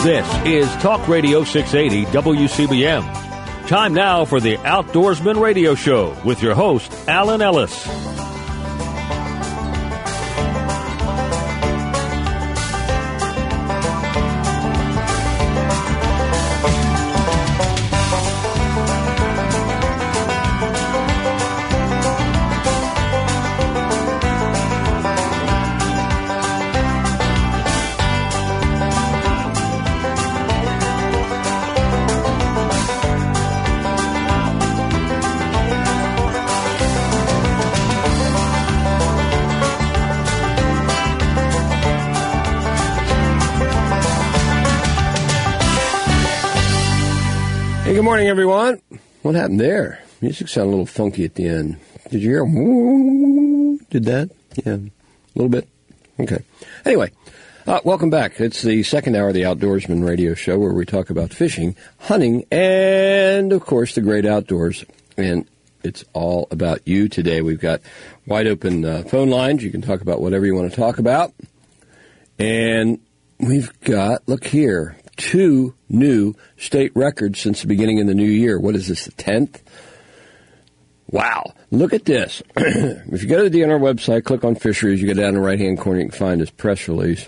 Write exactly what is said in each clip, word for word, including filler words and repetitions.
This is Talk Radio six eighty W C B M. Time now for the Outdoorsman Radio Show with your host, Alan Ellis. Good morning, everyone. What happened there? Music sounded a little funky at the end. Did you hear? Did that? Yeah, a little bit. Okay. Anyway, uh, welcome back. It's the second hour of the Outdoorsman Radio Show where we talk about fishing, hunting, and, of course, the great outdoors. And it's all about you today. We've got wide open uh, phone lines. You can talk about whatever you want to talk about. And we've got, look here, two new state records since the beginning of the new year. What is this, the tenth? Wow. Look at this. If you go to the D N R website, click on Fisheries, you go down in the right-hand corner, you can find this press release.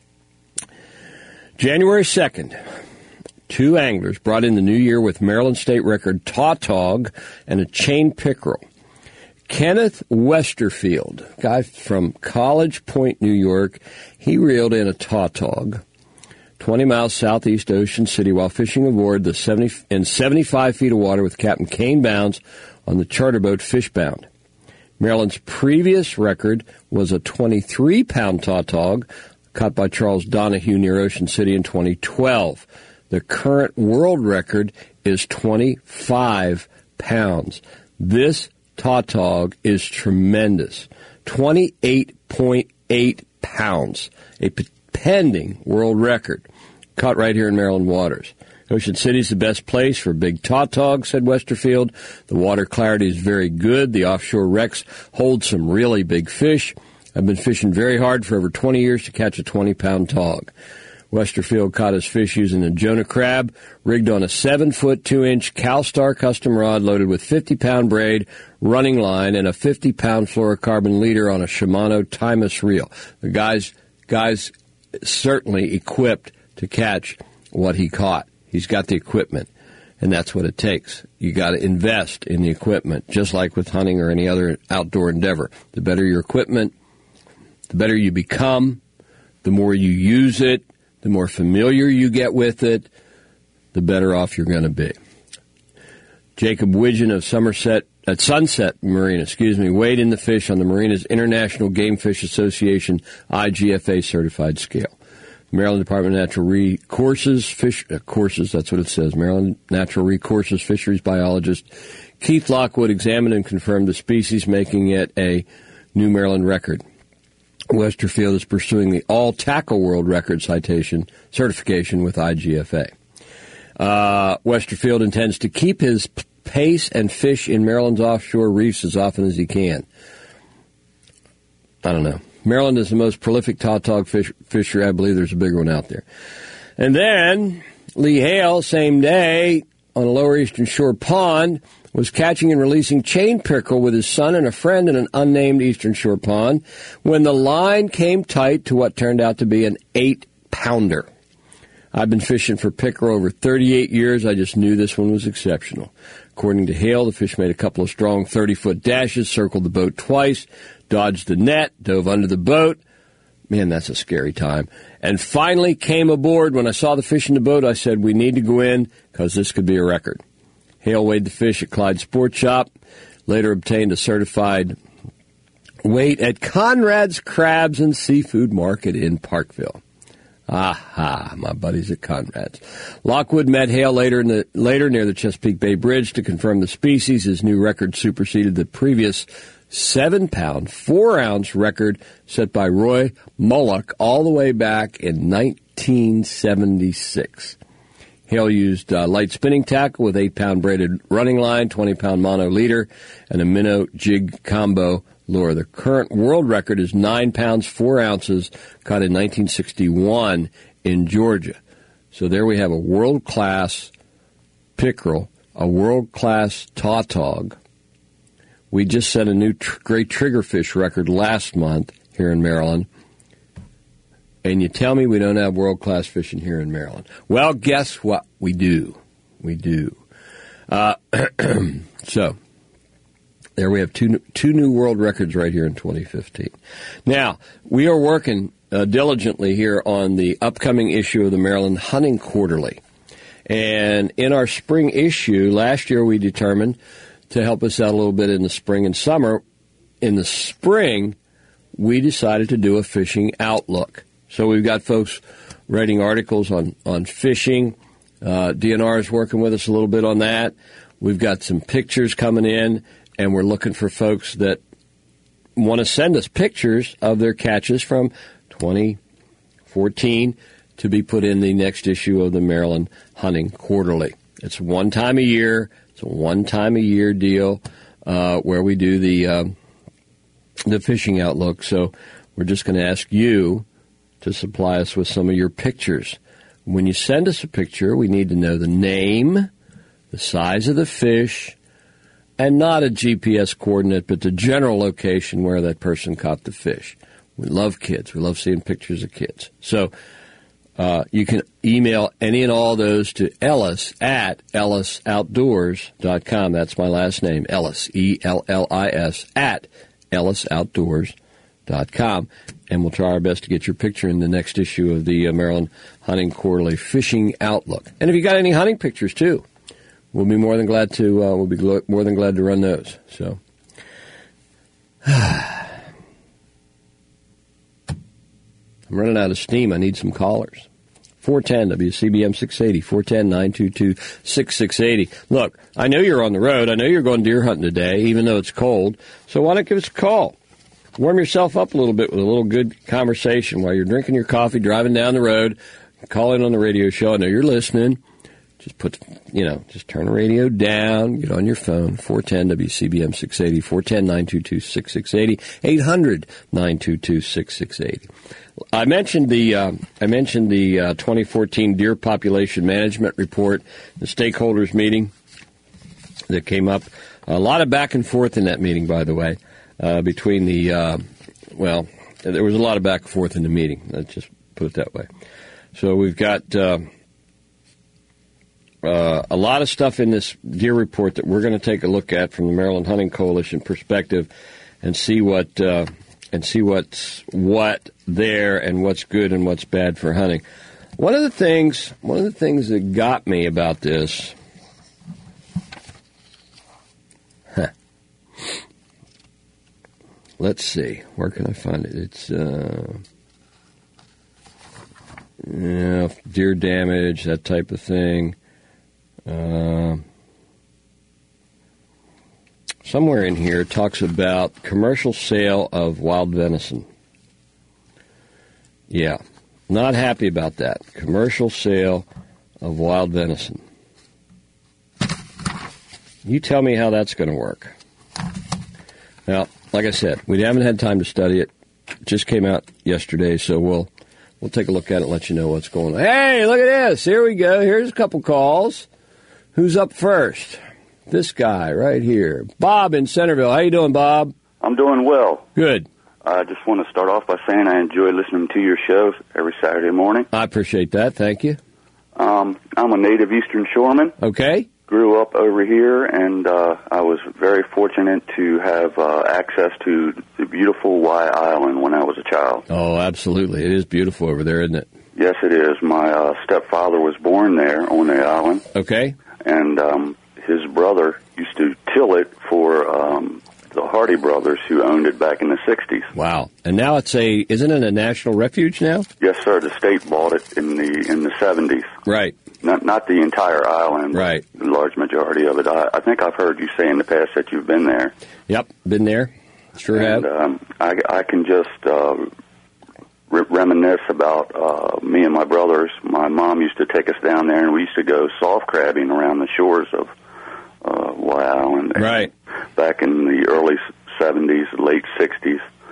January second, two anglers brought in the new year with Maryland state record tautog and a chain pickerel. Kenneth Westerfield, guy from College Point, New York, he reeled in a tautog twenty miles southeast Ocean City while fishing aboard the seventy in seventy-five feet of water with Captain Kane Bounds on the charter boat Fishbound. Maryland's previous record was a twenty-three pound tautog caught by Charles Donahue near Ocean City in twenty twelve. The current world record is twenty-five pounds. This tautog is tremendous. twenty-eight point eight pounds. A pending world record, caught right here in Maryland waters. Ocean City's the best place for big tautog, said Westerfield. The water clarity is very good. The offshore wrecks hold some really big fish. I've been fishing very hard for over twenty years to catch a twenty pound tog. Westerfield caught his fish using a Jonah crab, rigged on a seven foot two inch CalStar custom rod loaded with fifty pound braid, running line, and a fifty pound fluorocarbon leader on a Shimano Timus reel. The guy's, guy's certainly equipped to catch what he caught. He's got the equipment, and that's what it takes. You got to invest in the equipment, just like with hunting or any other outdoor endeavor. The better your equipment, the better you become, the more you use it, the more familiar you get with it, the better off you're going to be. Jacob Widgeon of Somerset at Sunset Marina, excuse me, weighed in the fish on the Marina's International Game Fish Association I G F A certified scale. Maryland Department of Natural Resources, fish, uh, courses, that's what it says, Maryland Natural Resources fisheries biologist Keith Lockwood examined and confirmed the species, making it a new Maryland record. Westerfield is pursuing the all-tackle world record citation certification with I G F A. Uh, Westerfield intends to keep his p- pace and fish in Maryland's offshore reefs as often as he can. I don't know. Maryland is the most prolific tautog fish, fishery. I believe there's a bigger one out there. And then Lee Hale, same day, on a lower eastern shore pond, was catching and releasing chain pickerel with his son and a friend in an unnamed eastern shore pond when the line came tight to what turned out to be an eight-pounder. I've been fishing for pickerel over thirty-eight years. I just knew this one was exceptional. According to Hale, the fish made a couple of strong thirty-foot dashes, circled the boat twice, dodged the net, dove under the boat. Man, that's a scary time. And finally came aboard. When I saw the fish in the boat, I said, we need to go in because this could be a record. Hale weighed the fish at Clyde Sports Shop, later obtained a certified weight at Conrad's Crabs and Seafood Market in Parkville. Aha, my buddies at Conrad's. Lockwood met Hale later, in the, later near the Chesapeake Bay Bridge to confirm the species. His new record superseded the previous seven-pound, four-ounce record set by Roy Mullock all the way back in nineteen seventy-six. Hale used uh, light spinning tackle with eight-pound braided running line, twenty-pound mono leader, and a minnow jig combo lure. The current world record is nine pounds, four ounces, caught in nineteen sixty-one in Georgia. So there we have a world-class pickerel, a world-class tautog. We just set a new tr- great triggerfish record last month here in Maryland. And you tell me we don't have world-class fishing here in Maryland. Well, guess what? We do. We do. Uh, so, there we have two, two new world records right here in twenty fifteen. Now, we are working uh, diligently here on the upcoming issue of the Maryland Hunting Quarterly. And in our spring issue, last year we determined to help us out a little bit in the spring and summer. In the spring, we decided to do a fishing outlook. So we've got folks writing articles on, on fishing. Uh, D N R is working with us a little bit on that. We've got some pictures coming in, and we're looking for folks that want to send us pictures of their catches from twenty fourteen to be put in the next issue of the Maryland Hunting Quarterly. It's one time a year. It's a one time a year deal uh, where we do the uh, the fishing outlook. So we're just going to ask you to supply us with some of your pictures. When you send us a picture, we need to know the name, the size of the fish, and not a G P S coordinate, but the general location where that person caught the fish. We love kids. We love seeing pictures of kids. So uh, you can email any and all those to Ellis at ellis outdoors dot com. That's my last name, Ellis, E L L I S, at ellis outdoors dot com. And we'll try our best to get your picture in the next issue of the uh, Maryland Hunting Quarterly Fishing Outlook. And if you got any hunting pictures, too, we'll be more than glad to uh, we'll be gl- more than glad to run those. So, I'm running out of steam. I need some callers. four ten W C B M six eighty, four one zero, nine two two, six six eight zero. Look, I know you're on the road. I know you're going deer hunting today, even though it's cold. So why not give us a call? Warm yourself up a little bit with a little good conversation while you're drinking your coffee, driving down the road. Call in on the radio show. I know you're listening. Just put, you know, just turn the radio down, get on your phone, four one zero W C B M six eighty, four one zero, nine two two, six six eight zero, eight hundred, nine two two, six six eight zero. I mentioned the uh, I mentioned the uh, twenty fourteen Deer Population Management Report, the stakeholders meeting that came up. A lot of back and forth in that meeting, by the way, uh, between the, uh, well, there was a lot of back and forth in the meeting. Let's just put it that way. So we've got uh, uh, a lot of stuff in this deer report that we're going to take a look at from the Maryland Hunting Coalition perspective and see what uh, and see what's what there and what's good and what's bad for hunting. One of the things, one of the things that got me about this. Huh. Let's see, where can I find it? It's uh, yeah, deer damage, that type of thing. Uh, somewhere in here it talks about commercial sale of wild venison. Yeah, not happy about that. Commercial sale of wild venison. You tell me how that's going to work. Now, like I said, we haven't had time to study it. It just came out yesterday, so we'll we'll take a look at it and let you know what's going on. Hey, look at this. Here we go. Here's a couple calls. Who's up first? This guy right here. Bob in Centerville. How you doing, Bob? I'm doing well. Good. I just want to start off by saying I enjoy listening to your show every Saturday morning. I appreciate that. Thank you. Um, I'm a native Eastern Shoreman. Okay. Grew up over here, and uh, I was very fortunate to have uh, access to the beautiful Y Island when I was a child. Oh, absolutely. It is beautiful over there, isn't it? Yes, it is. My uh, stepfather was born there on the island. Okay. And um, his brother used to till it for um, the Hardy brothers who owned it back in the sixties. Wow. And now it's a, isn't it a national refuge now? Yes, sir. The state bought it in the in the seventies. Right. Not not the entire island, right? The large majority of it. I, I think I've heard you say in the past that you've been there. Yep, been there. Sure and, have. Um, I, I can just uh, re- reminisce about uh, me and my brothers. My mom used to take us down there, and we used to go soft crabbing around the shores of uh, Y Island. Right. Back in the early seventies, late sixties.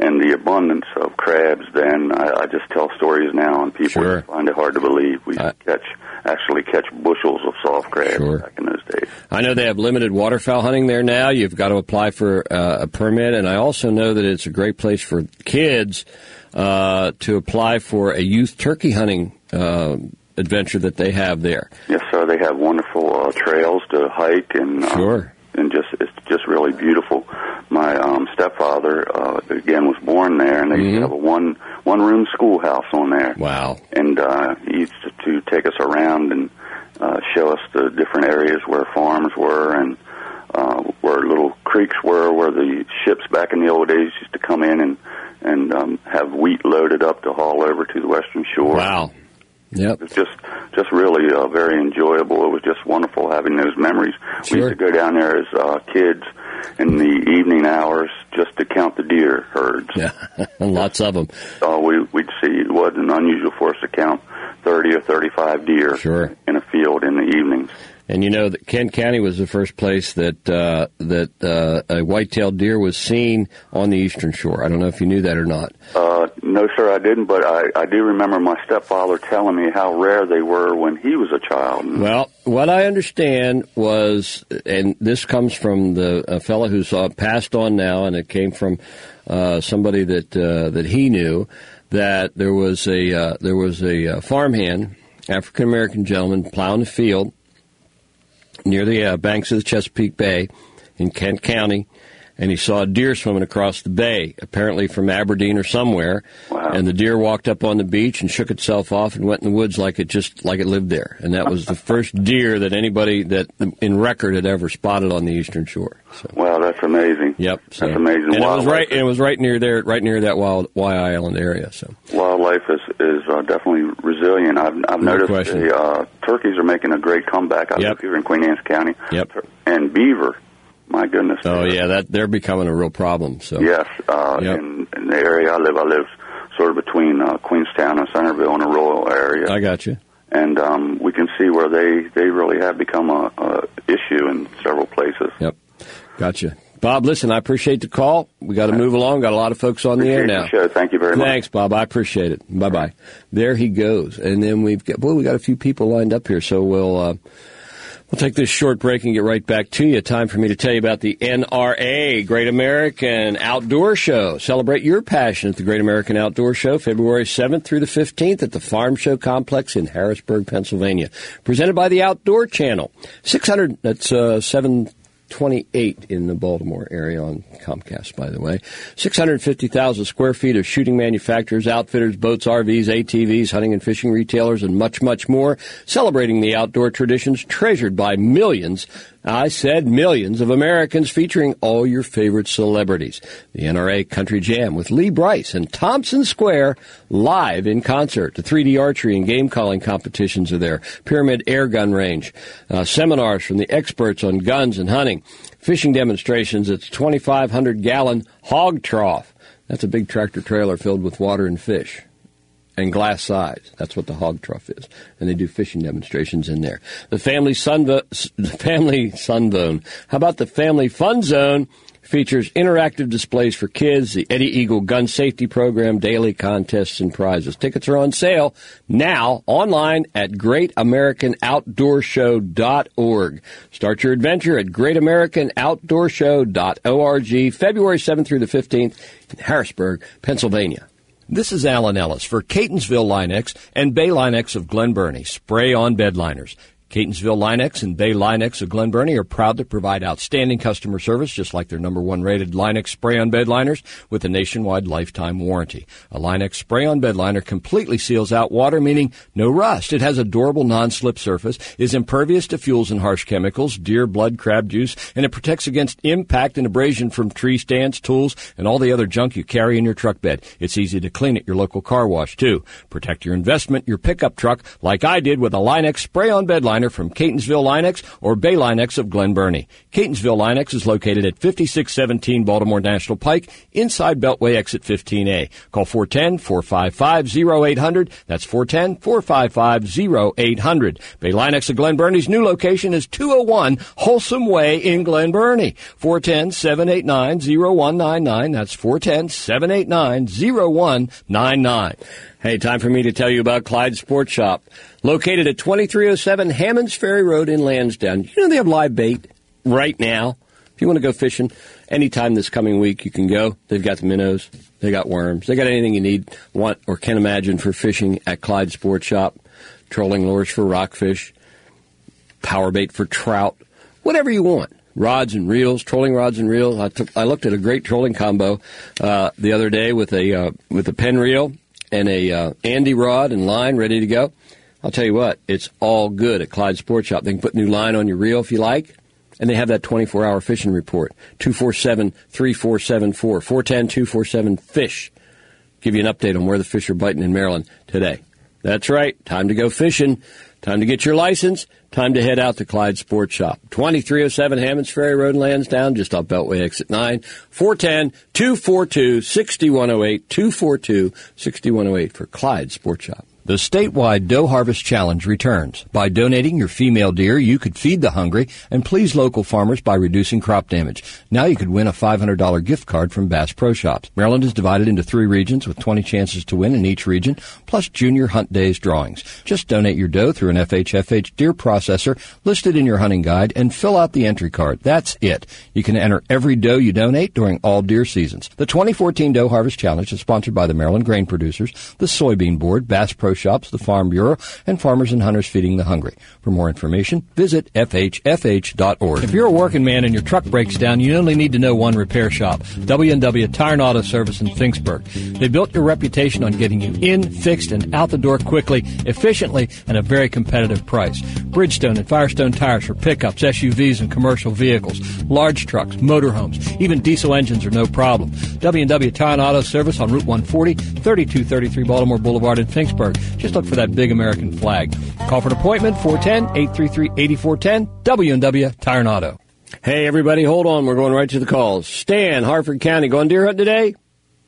and the abundance of crabs then. I, I just tell stories now, and people Sure. find it hard to believe. We Uh, catch actually catch bushels of soft crabs Sure. back in those days. I know they have limited waterfowl hunting there now. You've got to apply for uh, a permit, and I also know that it's a great place for kids uh, to apply for a youth turkey hunting uh, adventure that they have there. Yes, sir. They have wonderful uh, trails to hike, and uh, Sure. and just it's just really beautiful. My um, stepfather uh, again was born there, and they Mhm. used to have a one one room schoolhouse on there. Wow. And uh, he used to, to take us around and uh, show us the different areas where farms were and uh, where little creeks were, where the ships back in the old days used to come in and and um, have wheat loaded up to haul over to the western shore. Wow. Yep. It's just just really uh, very enjoyable. It was just wonderful having those memories. Sure. We used to go down there as uh, kids in the evening hours just to count the deer herds. Yeah. Lots of them. Uh, we, we'd see it wasn't unusual for us to count thirty or thirty-five deer Sure. in a field in the evenings. And you know that Kent County was the first place that uh, that uh, a white-tailed deer was seen on the eastern shore. I don't know if you knew that or not. Uh, no, sir, I didn't, but I, I do remember my stepfather telling me how rare they were when he was a child. Well, what I understand was, and this comes from the a fellow who's uh, passed on now, and it came from uh, somebody that uh, that he knew, that there was a uh, there was a uh, farmhand, African American gentleman, plowing the field near the uh, banks of the Chesapeake Bay in Kent County, and he saw a deer swimming across the bay, apparently from Aberdeen or somewhere. Wow. And the deer walked up on the beach and shook itself off and went in the woods like it just like it lived there. And that was the first deer that anybody that in record had ever spotted on the eastern shore. So, Wow, that's amazing. yep, so. That's amazing. And it was Wildlife right. And it was right near there, right near that wild Y Island area. So Wildlife is is uh, definitely resilient. I've I've No noticed question. the uh, turkeys are making a great comeback. I Yep. live here in Queen Anne's County. Yep. And beaver, my goodness. oh yeah, that they're becoming a real problem. So Yes. Uh, Yep. in, in the area I live, I live sort of between uh, Queenstown and Centerville in a rural area, I got you. and um, we can see where they they really have become a, a issue in several places. Yep, gotcha. Bob, listen, I appreciate the call. We got to move along. Got a lot of folks on the air Appreciate now. the show. Thank you very much. Thanks, Bob. I appreciate it. Bye bye. There he goes. And then we've got boy, we got a few people lined up here, so we'll uh, we'll take this short break and get right back to you. Time for me to tell you about the N R A, Great American Outdoor Show. Celebrate your passion at the Great American Outdoor Show, February seventh through the fifteenth at the Farm Show Complex in Harrisburg, Pennsylvania. Presented by the Outdoor Channel. Six hundred. That's uh, seven. twenty-eight in the Baltimore area on Comcast, by the way. six hundred fifty thousand square feet of shooting manufacturers, outfitters, boats, R Vs, A T Vs, hunting and fishing retailers, and much, much more, celebrating the outdoor traditions treasured by millions, I said millions, of Americans, featuring all your favorite celebrities. The N R A Country Jam with Lee Brice and Thompson Square live in concert. The three D archery and game calling competitions are there. Pyramid Air Gun Range. Uh, seminars from the experts on guns and hunting. Fishing demonstrations at the twenty-five hundred gallon hog trough. That's a big tractor trailer filled with water and fish. And glass sides. That's what the hog trough is. And they do fishing demonstrations in there. The Family Sun, Family Sunbone. How about the Family Fun Zone? Features interactive displays for kids, the Eddie Eagle Gun Safety Program, daily contests and prizes. Tickets are on sale now online at great american outdoor show dot org. Start your adventure at great american outdoor show dot org, February seventh through the fifteenth in Harrisburg, Pennsylvania. This is Alan Ellis for Catonsville Linex and Bay Linex of Glen Burnie. Spray on bed liners. Catonsville Linex and Bay Linex of Glen Burnie are proud to provide outstanding customer service, just like their number one rated Linex spray-on bed liners with a nationwide lifetime warranty. A Linex spray-on bed liner completely seals out water, meaning no rust. It has a durable non-slip surface, is impervious to fuels and harsh chemicals, deer blood, crab juice, and it protects against impact and abrasion from tree stands, tools, and all the other junk you carry in your truck bed. It's easy to clean at your local car wash, too. Protect your investment, your pickup truck, like I did with a Linex spray-on bed liner liner from Catonsville Linex or Bay Linex of Glen Burnie. Catonsville Linex is located at fifty-six seventeen Baltimore National Pike, inside Beltway exit fifteen A. Call four one zero, four five five, zero eight zero zero. That's four one zero, four five five, zero eight zero zero. Bay Linex of Glen Burnie's new location is two oh one Wholesome Way in Glen Burnie. four one zero, seven eight nine, zero one nine nine. That's four one zero, seven eight nine, zero one nine nine. Hey, time for me to tell you about Clyde Sport Shop. Located at twenty-three oh seven Hammonds Ferry Road in Lansdowne. You know they have live bait right now. If you want to go fishing anytime this coming week, you can go. They've got the minnows. They got worms. They got anything you need, want, or can imagine for fishing at Clyde Sport Shop. Trolling lures for rockfish, power bait for trout, whatever you want. Rods and reels, trolling rods and reels. I took, I looked at a great trolling combo uh, the other day with a uh, with a Penn reel and a uh, Andy rod and line ready to go. I'll tell you what, it's all good at Clyde Sport Shop. They can put new line on your reel if you like, and they have that twenty-four hour fishing report. two four seven, three four seven four, four one zero, two four seven, FISH. Give you an update on where the fish are biting in Maryland today. That's right, time to go fishing. Time to get your license. Time to head out to Clyde Sport Shop. twenty-three oh seven Hammonds Ferry Road in Lansdowne, just off Beltway exit nine. four one zero, two four two, six one zero eight. two four two, six one zero eight for Clyde Sport Shop. The statewide Doe Harvest Challenge returns. By donating your female deer, you could feed the hungry and please local farmers by reducing crop damage. Now you could win a five hundred dollars gift card from Bass Pro Shops. Maryland is divided into three regions with twenty chances to win in each region, plus junior hunt days drawings. Just donate your doe through an F H F H deer processor listed in your hunting guide and fill out the entry card. That's it. You can enter every doe you donate during all deer seasons. The twenty fourteen Doe Harvest Challenge is sponsored by the Maryland Grain Producers, the Soybean Board, Bass Pro Shops, the Farm Bureau, and Farmers and Hunters Feeding the Hungry. For more information, visit F H F H dot org. If you're a working man and your truck breaks down, you only need to know one repair shop, W and W Tire and Auto Service in Finksburg. They built your reputation on getting you in, fixed, and out the door quickly, efficiently, and a very competitive price. Bridgestone and Firestone tires for pickups, S U Vs, and commercial vehicles, large trucks, motorhomes, even diesel engines are no problem. W and W Tire and Auto Service on Route one forty, thirty-two thirty-three Baltimore Boulevard in Finksburg. Just look for that big American flag. Call for an appointment, four one zero, eight three three, eight four one zero, W and W Tire and Auto. Hey, everybody, hold on. We're going right to the calls. Stan, Harford County, going deer hunting today?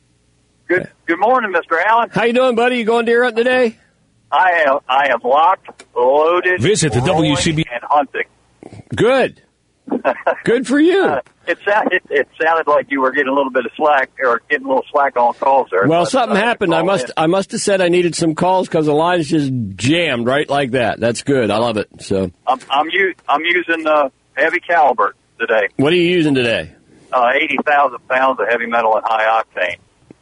Good Good morning, Mister Allen. How you doing, buddy? You going deer hunting today? I am I am locked, loaded, Visit the W C B and hunting. Good. Good for you. Uh, it, sound, it, it sounded like you were getting a little bit of slack, or getting a little slack on calls there. Well, but, something uh, happened. I must in. I must have said I needed some calls because the lines just jammed right like that. That's good. I love it. So I'm I'm, u- I'm using uh, heavy caliber today. What are you using today? Uh, eighty thousand pounds of heavy metal and high octane.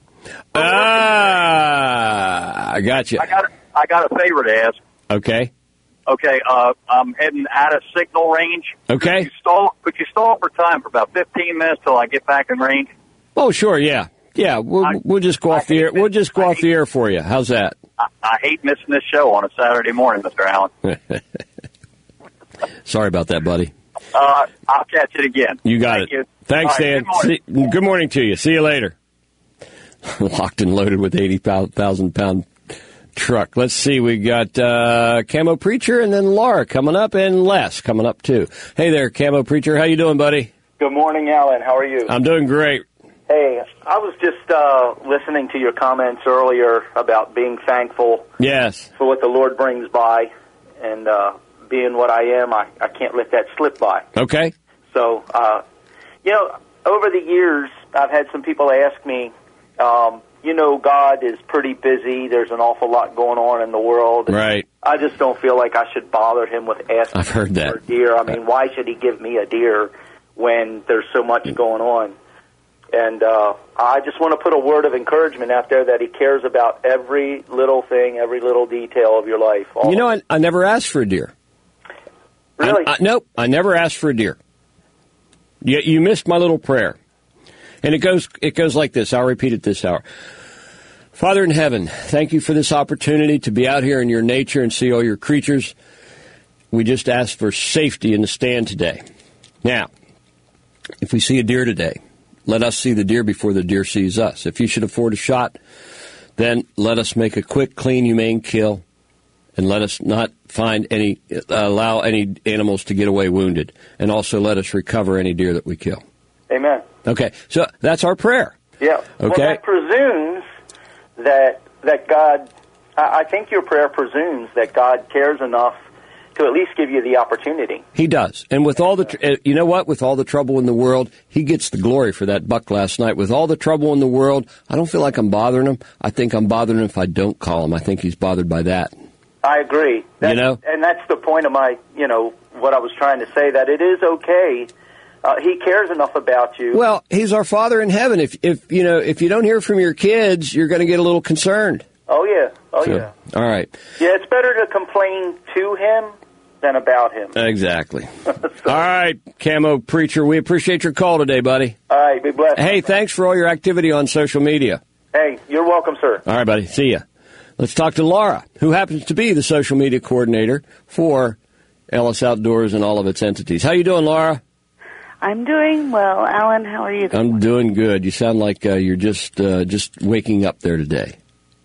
Ah, I got you. I got a, I got a favor to ask. Okay. Okay, uh, I'm heading out of signal range. Okay. Could you stall, could you stall for time for about fifteen minutes till I get back in range? Oh, sure, yeah. Yeah, we'll, I, we'll just go I off the air. We'll just go I off hate, the air for you. How's that? I, I hate missing this show on a Saturday morning, Mister Allen. Sorry about that, buddy. Uh, I'll catch it again. You got Thank it. You. Thanks, right, Dan. good morning. See, good morning to you. See you later. Locked and loaded with eighty thousand pound truck. Let's see. We got uh, Camo Preacher and then Laura coming up and Les coming up too. Hey there, Camo Preacher. How you doing, buddy? Good morning, Alan. How are you? I'm doing great. Hey, I was just uh, listening to your comments earlier about being thankful Yes. for what the Lord brings by, and uh, being what I am, I, I can't let that slip by. Okay. So, uh, you know, over the years, I've had some people ask me, um, you know, God is pretty busy. There's an awful lot going on in the world. Right. I just don't feel like I should bother him with asking I've heard that. for a deer. I mean, why should he give me a deer when there's so much going on? And uh, I just want to put a word of encouragement out there that he cares about every little thing, every little detail of your life. All You know, I, I never asked for a deer. Really? I, I, nope, I never asked for a deer. You, you missed my little prayer. And it goes it goes like this. I'll repeat it this hour. Father in heaven, thank you for this opportunity to be out here in your nature and see all your creatures. We just ask for safety in the stand today. Now, if we see a deer today, let us see the deer before the deer sees us. If you should afford a shot, then let us make a quick, clean, humane kill And let us not find any, uh, allow any animals to get away wounded. And also let us recover any deer that we kill. Amen. Okay, so that's our prayer. Yeah. Okay. Well, that presumes that that God, I I think your prayer presumes that God cares enough to at least give you the opportunity. He does. And with all the, tr- uh, you know what, with all the trouble in the world, he gets the glory for that buck last night. With all the trouble in the world, I don't feel like I'm bothering him. I think I'm bothering him if I don't call him. I think he's bothered by that. I agree. That's, you know? And that's the point of my, you know, what I was trying to say, that it is okay. Uh, he cares enough about you. Well, he's our Father in heaven. If, if you know, if you don't hear from your kids, you're going to get a little concerned. Oh, yeah. Oh, so, yeah. All right. Yeah, it's better to complain to him than about him. Exactly. so, all right, Camo Preacher, we appreciate your call today, buddy. All right, be blessed. Hey, thanks for all your activity on social media. Hey, you're welcome, sir. All right, buddy. See ya. Let's talk to Laura, who happens to be the social media coordinator for Ellis Outdoors and all of its entities. How you doing, Laura? I'm doing well. Alan, how are you doing? I'm doing good. You sound like uh, you're just uh, just waking up there today.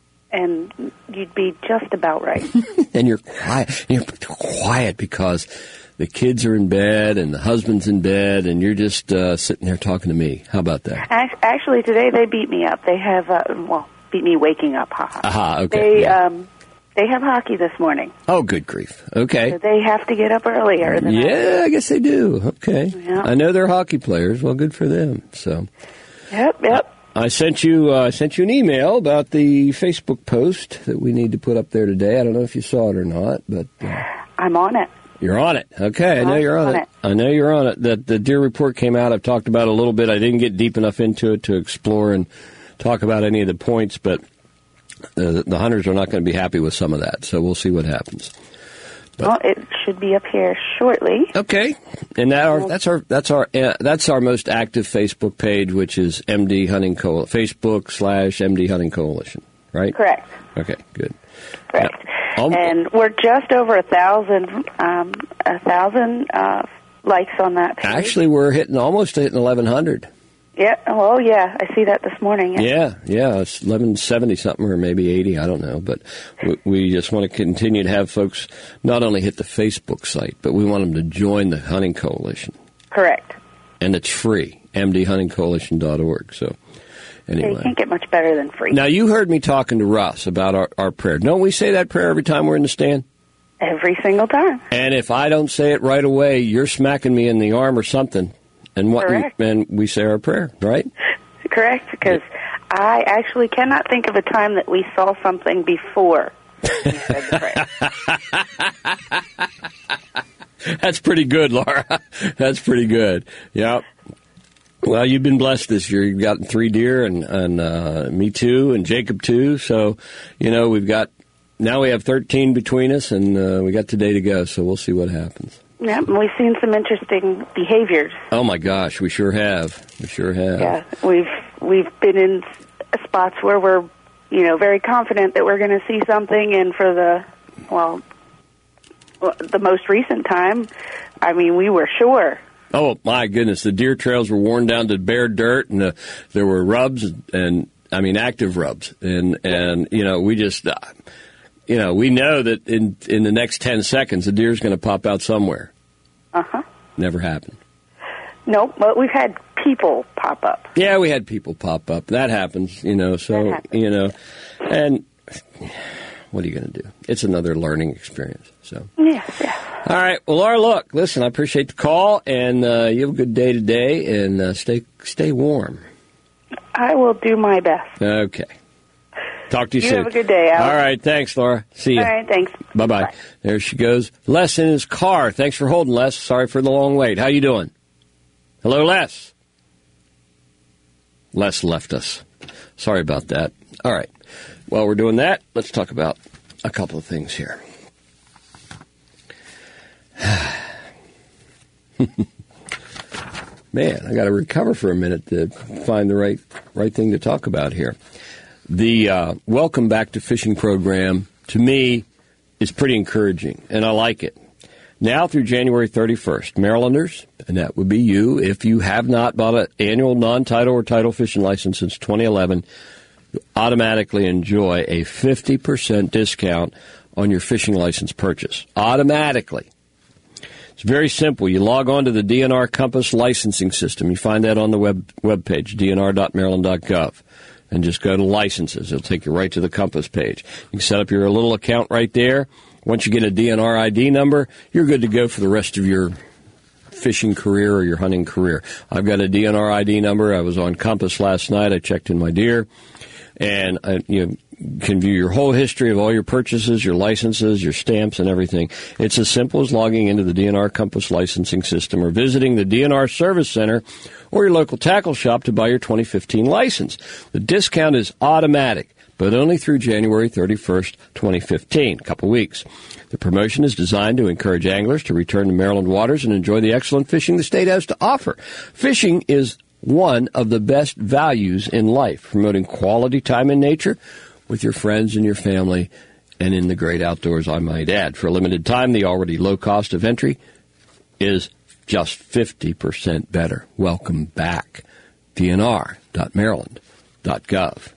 And you'd be just about right. And you're quiet. You're quiet because the kids are in bed and the husband's in bed, and you're just uh, sitting there talking to me. How about that? Actually, today they beat me up. They have, uh, well, beat me waking up. Ha-ha. Aha, okay. They, yeah. um, they have hockey this morning. Oh, good grief. Okay. So they have to get up earlier than Yeah, I, I guess they do. Okay. Yep. I know they're hockey players. Well, good for them. So. Yep, yep. I sent you uh, sent you an email about the Facebook post that we need to put up there today. I don't know if you saw it or not, but uh, I'm on it. You're on it. Okay, I know I'm you're on, on it. it. I know you're on it. That the deer report came out. I've talked about it a little bit. I didn't get deep enough into it to explore and talk about any of the points, but uh, the hunters are not going to be happy with some of that. So we'll see what happens. But, well, it should be up here shortly. Okay, and that our, that's our that's our uh, that's our most active Facebook page, which is M D Hunting Co. Facebook slash M D Hunting Coalition, right? Correct. Okay, good. Correct. Now, um, and we're just over a thousand, um, a thousand uh, likes on that page. Actually, we're hitting almost hitting eleven hundred. Yeah. Oh, yeah. I see that this morning. Yeah, yeah. It's eleven seventy something, or maybe eighty. I don't know, but we, we just want to continue to have folks not only hit the Facebook site, but we want them to join the Hunting Coalition. Correct. And it's free. M D hunting coalition dot org. So. Anyway. You can't get much better than free. Now, you heard me talking to Russ about our, our prayer. Don't we say that prayer every time we're in the stand? Every single time. And if I don't say it right away, you're smacking me in the arm or something. And what Correct. we, and we say our prayer, right? Correct, because I actually cannot think of a time that we saw something before we said the prayer. That's pretty good, Laura. That's pretty good. Yep. Well, you've been blessed this year. You've gotten three deer, and, and uh, me too, and Jacob too. So, you know, we've got, now we have thirteen between us, and uh, we got today to go, so we'll see what happens. Yeah, and we've seen some interesting behaviors. Oh, my gosh, we sure have. We sure have. Yeah, we've, we've been in spots where we're, you know, very confident that we're going to see something, and for the, well, the most recent time, I mean, we were sure. Oh, my goodness. The deer trails were worn down to bare dirt, and uh, there were rubs, and, I mean, active rubs. And, and you know, we just, uh, you know, we know that in in the next ten seconds, the deer's going to pop out somewhere. Uh-huh. Never happened. Nope, but we've had people pop up. Yeah, we had people pop up. That happens, you know, so, you know, and what are you going to do? It's another learning experience, so. Yes, yes. All right. Well, Laura, look, listen, I appreciate the call, and uh, you have a good day today, and uh, stay stay warm. I will do my best. Okay. Talk to you, you soon. You have a good day, Al. All right. Thanks, Laura. See you. All right. Thanks. Bye-bye. Bye. There she goes. Les in his car. Thanks for holding, Les. Sorry for the long wait. How you doing? Hello, Les. Les left us. Sorry about that. All right. While we're doing that, let's talk about a couple of things here. Man, I got to recover for a minute to find the right right thing to talk about here. The uh, Welcome Back to Fishing program, to me, is pretty encouraging, and I like it. Now through January thirty-first, Marylanders, and that would be you, if you have not bought an annual non-title or title fishing license since twenty eleven, you automatically enjoy a fifty percent discount on your fishing license purchase, automatically. It's very simple. You log on to the D N R Compass licensing system. You find that on the web webpage, d n r dot maryland dot gov. And just go to licenses. It'll take you right to the Compass page. You can set up your little account right there. Once you get a D N R I D number, you're good to go for the rest of your fishing career or your hunting career. I've got a D N R I D number. I was on Compass last night. I checked in my deer. And I, you know, can view your whole history of all your purchases, your licenses, your stamps, and everything. It's as simple as logging into the D N R Compass licensing system or visiting the D N R Service Center or your local tackle shop to buy your twenty fifteen license. The discount is automatic, but only through January thirty-first, twenty fifteen, a couple weeks. The promotion is designed to encourage anglers to return to Maryland waters and enjoy the excellent fishing the state has to offer. Fishing is one of the best values in life, promoting quality time in nature with your friends and your family and in the great outdoors, I might add. For a limited time, the already low cost of entry is just fifty percent better. Welcome back. D N R dot maryland dot gov.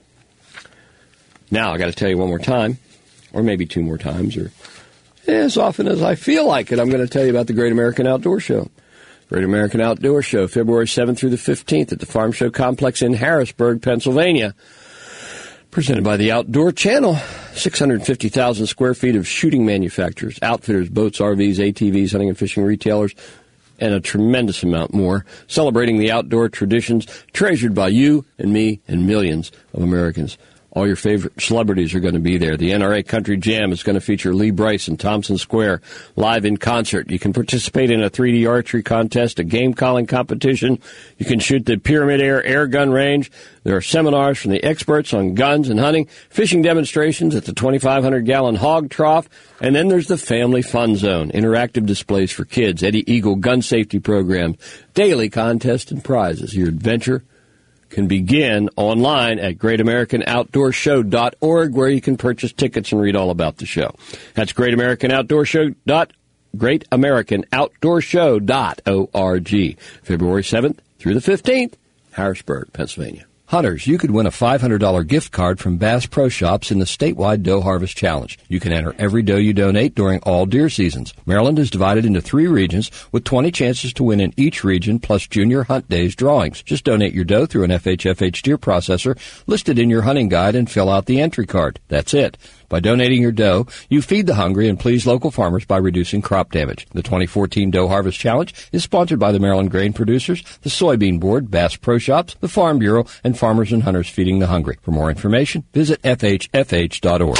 Now, I got to tell you one more time, or maybe two more times, or as often as I feel like it, I'm going to tell you about the Great American Outdoor Show. Great American Outdoor Show, February seventh through the fifteenth at the Farm Show Complex in Harrisburg, Pennsylvania. Presented by the Outdoor Channel. six hundred fifty thousand square feet of shooting manufacturers, outfitters, boats, R Vs, A T Vs, hunting and fishing retailers, and a tremendous amount more, celebrating the outdoor traditions treasured by you and me and millions of Americans. All your favorite celebrities are going to be there. The N R A Country Jam is going to feature Lee Brice in Thompson Square live in concert. You can participate in a three D archery contest, a game calling competition. You can shoot the Pyramid Air air gun range. There are seminars from the experts on guns and hunting, fishing demonstrations at the twenty-five hundred gallon hog trough, and then there's the Family Fun Zone, interactive displays for kids, Eddie Eagle gun safety programs, daily contests and prizes. Your adventure can begin online at great american outdoor show dot org, where you can purchase tickets and read all about the show. That's great american outdoor show dot great american outdoor show dot org. February seventh through the fifteenth, Harrisburg, Pennsylvania. Hunters, you could win a five hundred dollars gift card from Bass Pro Shops in the statewide Doe Harvest Challenge. You can enter every doe you donate during all deer seasons. Maryland is divided into three regions with twenty chances to win in each region, plus junior hunt days drawings. Just donate your doe through an F H F H deer processor listed in your hunting guide and fill out the entry card. That's it. By donating your doe, you feed the hungry and please local farmers by reducing crop damage. The twenty fourteen Doe Harvest Challenge is sponsored by the Maryland Grain Producers, the Soybean Board, Bass Pro Shops, the Farm Bureau, and Farmers and Hunters Feeding the Hungry. For more information, visit F H F H dot org.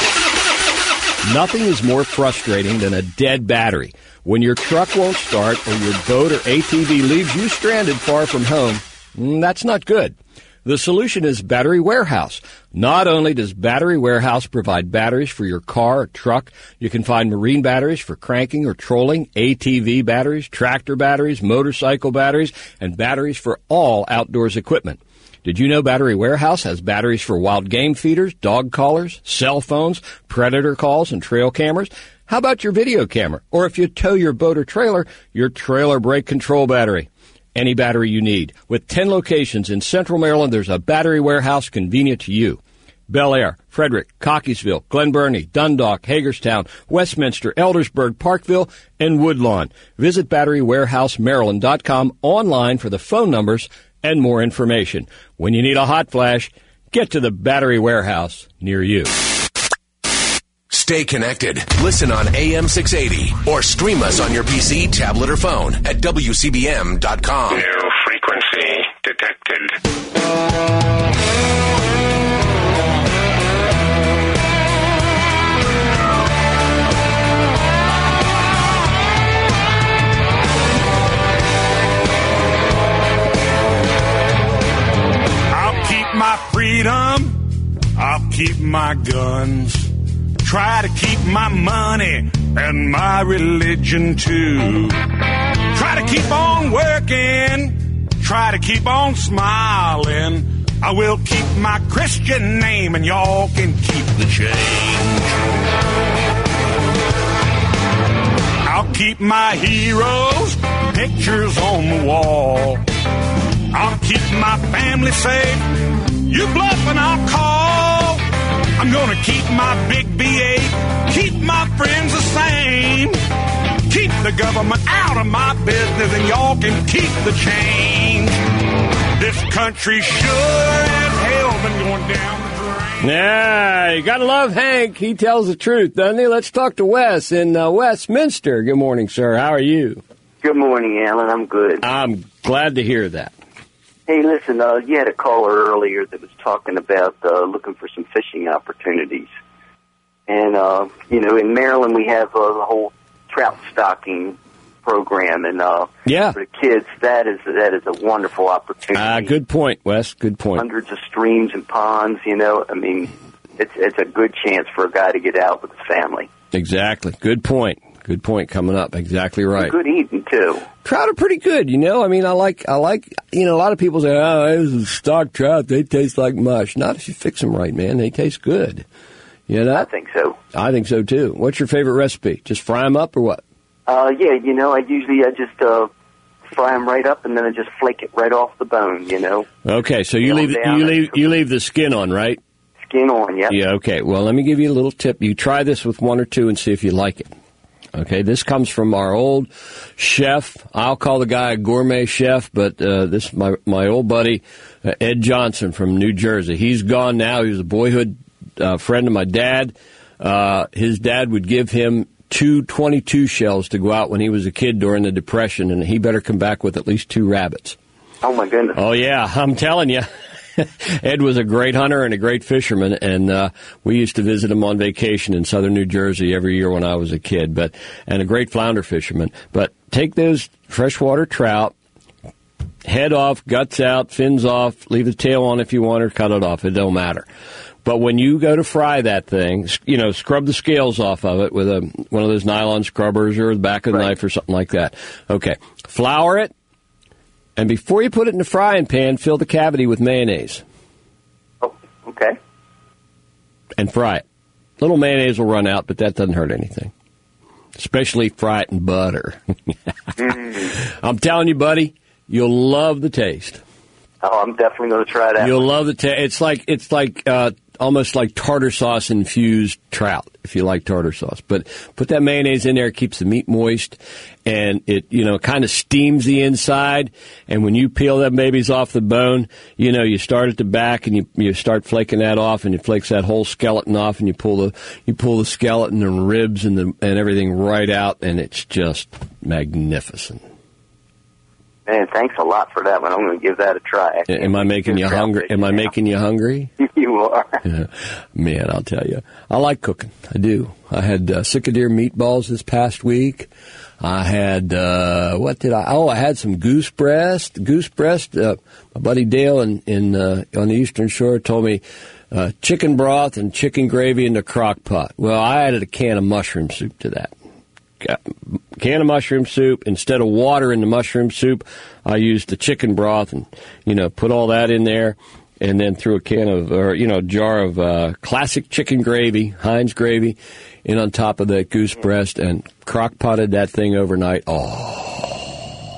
Nothing is more frustrating than a dead battery. When your truck won't start or your boat or A T V leaves you stranded far from home, that's not good. The solution is Battery Warehouse. Not only does Battery Warehouse provide batteries for your car or truck, you can find marine batteries for cranking or trolling, A T V batteries, tractor batteries, motorcycle batteries, and batteries for all outdoors equipment. Did you know Battery Warehouse has batteries for wild game feeders, dog collars, cell phones, predator calls, and trail cameras? How about your video camera? Or if you tow your boat or trailer, your trailer brake control battery. Any battery you need. With ten locations in Central Maryland, there's a Battery Warehouse convenient to you. Bel Air, Frederick, Cockeysville, Glen Burnie, Dundalk, Hagerstown, Westminster, Eldersburg, Parkville, and Woodlawn. Visit battery warehouse maryland dot com online for the phone numbers and more information. When you need a hot flash, get to the Battery Warehouse near you. Stay connected. Listen on A M six eighty or stream us on your P C, tablet, or phone at W C B M dot com. New frequency detected. I'll keep my freedom. I'll keep my guns. Try to keep my money and my religion too. Try to keep on working. Try to keep on smiling. I will keep my Christian name and y'all can keep the change. I'll keep my heroes' pictures on the wall. I'll keep my family safe. You bluff and I'll call. I'm gonna gonna keep my big V eight, keep my friends the same, keep the government out of my business, and y'all can keep the change. This country sure as hell been going down the drain. Yeah, you gotta love Hank. He tells the truth, doesn't he? Let's talk to Wes in uh, Westminster. Good morning, sir. How are you? Good morning, Alan. I'm good. I'm glad to hear that. Hey, listen, uh, you had a caller earlier that was talking about uh, looking for some fishing opportunities. And, uh, you know, in Maryland we have uh, the whole trout stocking program. And uh, yeah. for the kids, that is that is a wonderful opportunity. Uh, good point, Wes. Good point. Hundreds of streams and ponds, you know. I mean, it's, it's a good chance for a guy to get out with his family. Exactly. Good point. Good point coming up. Exactly right. And good eating, too. Trout are pretty good, you know. I mean, I like, I like, you know, a lot of people say, oh, it was a stock trout. They taste like mush. Not if you fix them right, man. They taste good. You know? I think so. I think so, too. What's your favorite recipe? Just fry them up or what? Uh, yeah, you know, I usually, I just, uh, fry them right up and then I just flake it right off the bone, you know. Okay, so you leave, you leave, you leave the skin on, right? Skin on, yeah. Yeah, okay. Well, let me give you a little tip. You try this with one or two and see if you like it. Okay, this comes from our old chef. I'll call the guy a gourmet chef, but uh, this is my, my old buddy, uh, Ed Johnson from New Jersey. He's gone now. He was a boyhood uh, friend of my dad. Uh, his dad would give him two twenty-two shells to go out when he was a kid during the Depression, and he better come back with at least two rabbits. Oh, my goodness. Oh, yeah, I'm telling you. Ed was a great hunter and a great fisherman, and uh, we used to visit him on vacation in southern New Jersey every year when I was a kid, but and a great flounder fisherman. But take those freshwater trout, head off, guts out, fins off, leave the tail on if you want or cut it off. It don't matter. But when you go to fry that thing, you know, scrub the scales off of it with a one of those nylon scrubbers or the back of the right. knife or something like that. Okay, flour it. And before you put it in the frying pan, fill the cavity with mayonnaise. Oh, okay. And fry it. Little mayonnaise will run out, but that doesn't hurt anything. Especially fry it in butter. mm. I'm telling you, buddy, you'll love the taste. Oh, I'm definitely going to try that. You'll love the taste. It's like it's like uh, almost like tartar sauce infused trout, if you like tartar sauce. But put that mayonnaise in there, it keeps the meat moist, and it you know kind of steams the inside. And when you peel them babies off the bone, you know you start at the back and you you start flaking that off, and you flakes that whole skeleton off, and you pull the you pull the skeleton and ribs and the and everything right out, and it's just magnificent. Man, thanks a lot for that one. I'm going to give that a try. Am I making you hungry? Am I making you hungry? You are. Yeah. Man, I'll tell you. I like cooking. I do. I had uh, Sicadeer meatballs this past week. I had, uh, what did I, oh, I had some goose breast. Goose breast, uh, my buddy Dale in, in uh, on the Eastern Shore told me uh, chicken broth and chicken gravy in the crock pot. Well, I added a can of mushroom soup to that. Can of mushroom soup. Instead of water in the mushroom soup, I used the chicken broth and, you know, put all that in there and then threw a can of, or, you know, a jar of uh, classic chicken gravy, Heinz gravy, in on top of that goose breast and crock potted that thing overnight. Oh.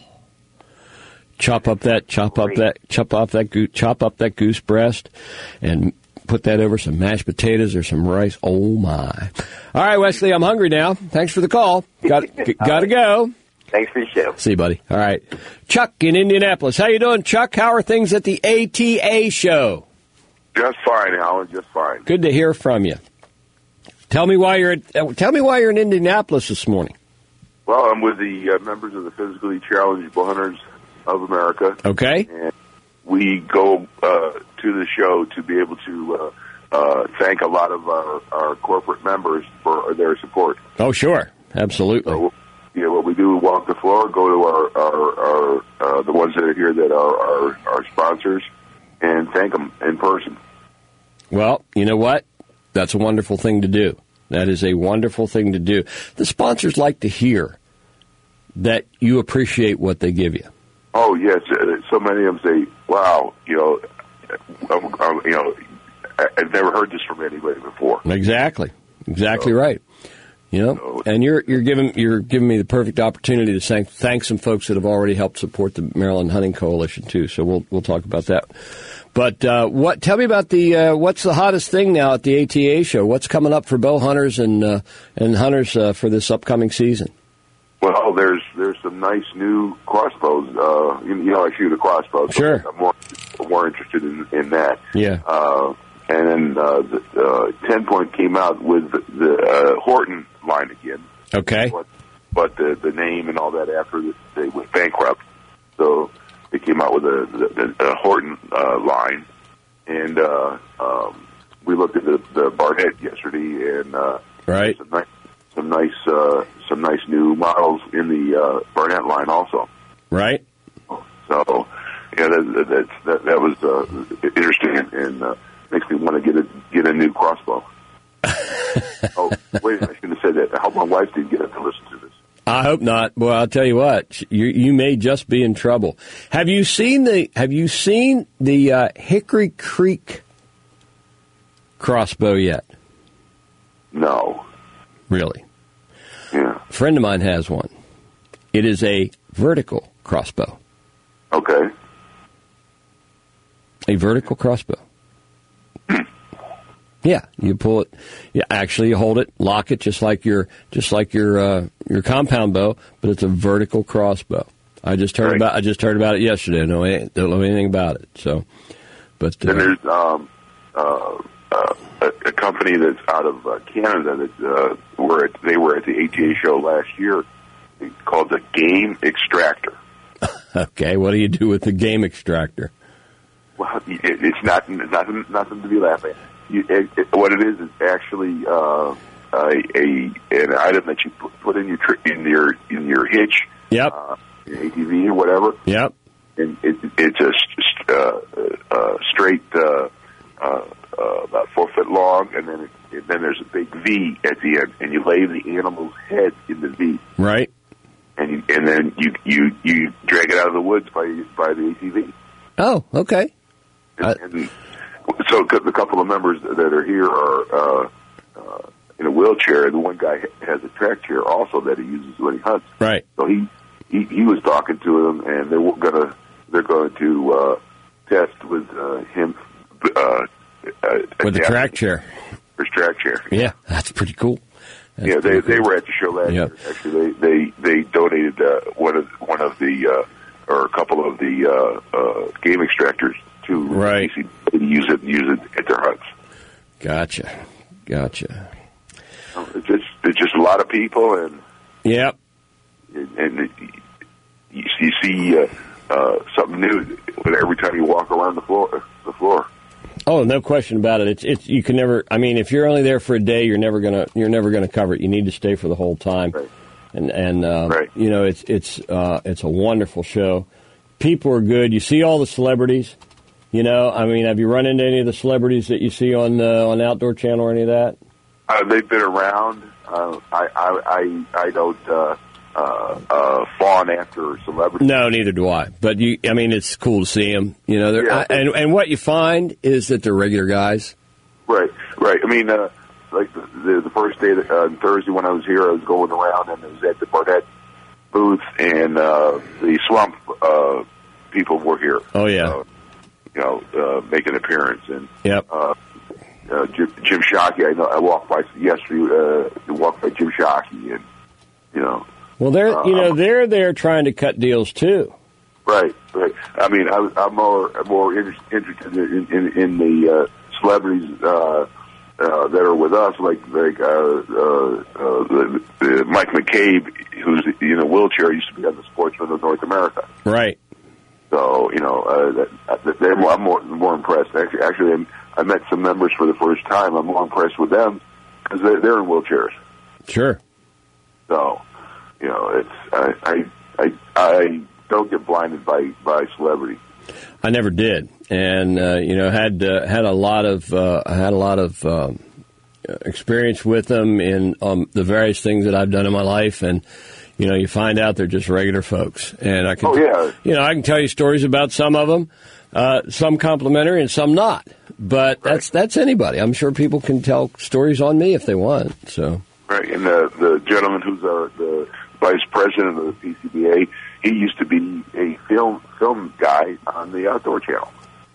Chop up that, chop up that, chop off that, go- chop up that goose breast and put that over some mashed potatoes or some rice. Oh, my. All right, Wesley, I'm hungry now. Thanks for the call. Got got to go. Thanks for your show. See you, buddy. All right. Chuck in Indianapolis. How you doing, Chuck? How are things at the A T A show? Just fine, Alan. Just fine. Good to hear from you. Tell me why you're at, uh, tell me why you're in Indianapolis this morning. Well, I'm with the uh, members of the Physically Challenged Bow Hunters of America. Okay. And we go uh, to the show to be able to uh, uh, thank a lot of our, our corporate members for their support. Oh, sure. Absolutely. So, yeah, what we do, walk the floor, go to our, our, our uh, the ones that are here that are our, our sponsors, and thank them in person. Well, you know what? That's a wonderful thing to do. That is a wonderful thing to do. The sponsors like to hear that you appreciate what they give you. Oh, yes. So many of them say, wow, you know, um, um, you know, I've never heard this from anybody before. Exactly. Exactly so, right. You know, so, and you're you're giving you're giving me the perfect opportunity to thank thank some folks that have already helped support the Maryland Hunting Coalition too. So we'll we'll talk about that But uh, what? Tell me about the uh, what's the hottest thing now at the A T A show? What's coming up for bow hunters and uh, and hunters uh, for this upcoming season? Well, there's there's some nice new crossbows. Uh, you, you know, I shoot a crossbow. So Sure. I'm more more interested in, in that. Yeah. Uh, and then uh, the uh, Ten Point came out with the, the uh, Horton line again. Okay. But, but the the name and all that after they went bankrupt, so they came out with a, the, the Horton uh, line, and uh, um, we looked at the, the Barnett yesterday, and uh, right, some nice, some nice, uh, some nice new models in the uh, Barnett line also. Right. So, yeah, that that that, that was uh, interesting, and, and uh, makes me want to get a get a new crossbow. Oh, wait! I shouldn't have said that. I hope my wife didn't get up to listen to this. I hope not. Well, I'll tell you what, you you may just be in trouble. Have you seen the Have you seen the uh, Hickory Creek crossbow yet? No. Really? Yeah. A friend of mine has one. It is a vertical crossbow. Okay. A vertical crossbow. Yeah, you pull it. Yeah, actually, you hold it, lock it, just like your just like your uh, your compound bow, but it's a vertical crossbow. I just heard right. about I just heard about it yesterday. I don't, don't know anything about it. So, but uh, then there's um, uh, uh, a, a company that's out of uh, Canada that uh, were at, they were at the A T A show last year, called the Game Extractor. Okay, what do you do with the Game Extractor? Well, it, it's not nothing nothing to be laughing at. You, it, it, what it is is actually uh, a, a an item that you put, put in your tr- in your in your hitch. Yep. Uh, your A T V or whatever. Yep. And it, it's a st- uh, uh, straight, uh, uh, uh, about four foot long, and then it, and then there's a big V at the end, and you lay the animal's head in the V. Right. And you, and then you, you you drag it out of the woods by by the A T V. Oh, okay. And, uh, and so the couple of members that are here are uh, uh, in a wheelchair. The one guy has a track chair also that he uses when he hunts. Right. So he he, he was talking to them, and they were gonna they're going to uh, test with uh, him uh, uh, with the track chair. His track chair. Yeah, that's pretty cool. That's yeah, they cool. they were at the show last yep. year. Actually, they they, they donated uh, one of one of the uh, or a couple of the uh, uh, game extractors to right. use it use it at their hunts. Gotcha, gotcha. It's just it's just a lot of people, and yep, and, and you, you see uh, uh, something new every time you walk around the floor. The floor. Oh, no question about it. It's it's you can never. I mean, if you're only there for a day, you're never gonna you're never gonna cover it. You need to stay for the whole time. Right. And and uh, right. you know, it's it's uh, it's a wonderful show. People are good. You see all the celebrities. You know, I mean, have you run into any of the celebrities that you see on uh, on Outdoor Channel or any of that? Uh, they've been around. Uh, I, I I I don't uh, uh, uh, fawn after celebrities. No, neither do I. But you, I mean, it's cool to see them. You know, they're, yeah. I, and and what you find is that they're regular guys. Right, right. I mean, uh, like the, the the first day that, uh, Thursday when I was here, I was going around and I was at the Barnett booth, and uh, the Swamp uh, people were here. Oh yeah. Uh, you know, uh, make an appearance, and yep. uh, uh, Jim, Jim Shockey. I know I walked by yesterday. Uh, walked by Jim Shockey, and you know. Well, they're uh, you know they're there trying to cut deals too. Right, right. I mean, I, I'm more more inter- interested in, in, in the uh, celebrities uh, uh, that are with us, like like uh, uh, uh, the, the Mike McCabe, who's in a wheelchair, used to be on the Sportsman of North America. Right. So you know, uh, that, they're more, I'm more more impressed. Actually, actually, I'm, I met some members for the first time. I'm more impressed with them because they're, they're in wheelchairs. Sure. So, you know, it's I I I, I don't get blinded by, by celebrity. I never did, and uh, you know, had uh, had a lot of uh, had a lot of um, experience with them in um, the various things that I've done in my life, and. You know, you find out they're just regular folks, and I can, oh, yeah. you know, I can tell you stories about some of them, uh, some complimentary and some not. But right. that's that's anybody. I'm sure people can tell stories on me if they want. So right, and the the gentleman who's our the vice president of the P C B A, he used to be a film film guy on the Outdoor Channel.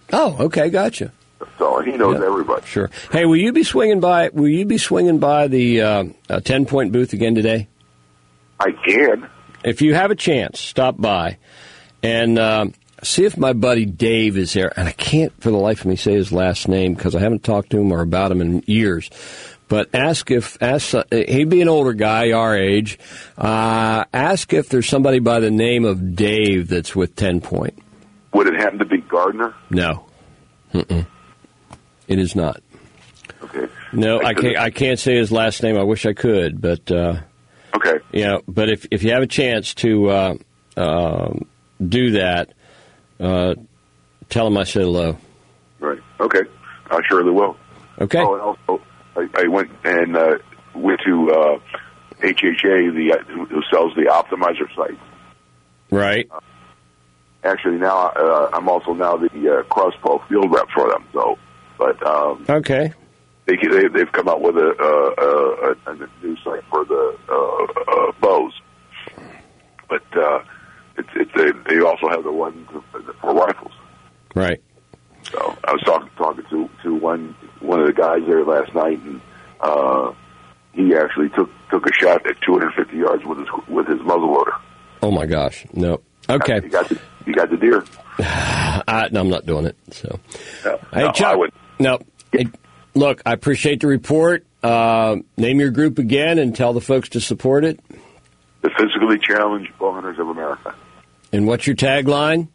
Oh, okay, gotcha. So he knows yep. everybody. Sure. Hey, will you be swinging by? Will you be swinging by the uh, uh, Ten Point booth again today? I can. If you have a chance, stop by and um, see if my buddy Dave is there. And I can't, for the life of me, say his last name because I haven't talked to him or about him in years. But ask if ask uh, he'd be an older guy, our age. Uh, ask if there's somebody by the name of Dave that's with Ten Point. Would it happen to be Gardner? No. Mm-mm. It is not. Okay. No, I can't. I can't say his last name. I wish I could, but uh, okay. Yeah, you know, but if if you have a chance to uh, uh, do that, uh, tell him I said hello. Right. Okay. I surely will. Okay. Oh, and also, I, I went and uh, went to uh, H H A, the uh, who sells the optimizer sites. Right. Uh, actually, now uh, I'm also now the uh, crossbow field rep for them. So. But um, okay, they, they they've come out with a, uh, a, a new site for the uh, uh, bows, but uh, it's it's they, they also have the one for rifles. Right. So I was talking talking to, to one one of the guys there last night, and uh, he actually took took a shot at two hundred fifty yards with his with his muzzleloader. Oh my gosh! No. Okay. He got the, he got the deer. I, no, I'm not doing it. So. No, hey, no, Chuck. I would. No. Hey, look, I appreciate the report. Uh, name your group again and tell the folks to support it. The Physically Challenged Bow Hunters of America. And what's your tagline?